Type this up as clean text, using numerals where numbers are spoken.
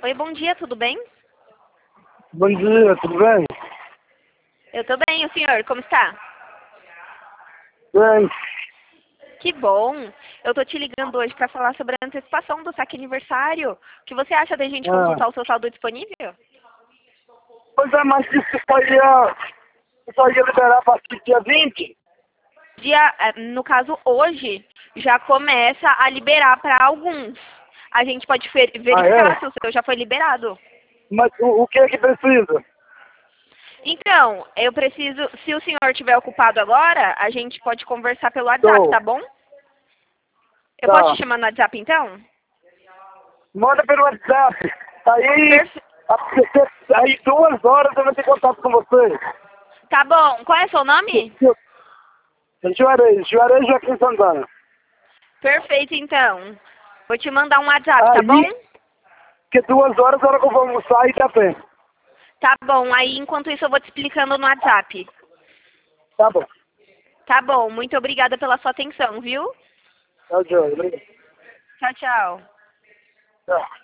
Oi, bom dia, tudo bem? Bom dia, tudo bem? Eu tô bem, o senhor, como está? Bem, Que bom! Eu tô te ligando hoje para falar sobre a antecipação do saque aniversário. O que você acha da gente ah, consultar o seu saldo disponível? pois é, mas disse que só ia liberar a partir do dia 20. No caso, hoje, já começa a liberar para alguns. A gente pode Ah, verificar é? se o seu já foi liberado. Mas o que é que precisa? Então, eu preciso, se o senhor estiver ocupado agora, a gente pode conversar pelo WhatsApp, Tô, tá bom? Eu posso te tá. chamar no WhatsApp então? Manda pelo WhatsApp. Perfe- Aí 2 horas eu vou ter contato com você. Tá bom. Qual é seu nome? Juarez Joaquim Santana. Perfeito, então. Vou te mandar um WhatsApp, tá bom? Aí, que 2 horas é a hora que eu vou almoçar e tá bem. Tá bom. Aí, enquanto isso, eu vou te explicando no WhatsApp. Tá bom. Tá bom. Muito obrigada pela sua atenção, viu? Tá, João. Obrigado. Tchau, tchau. Tchau.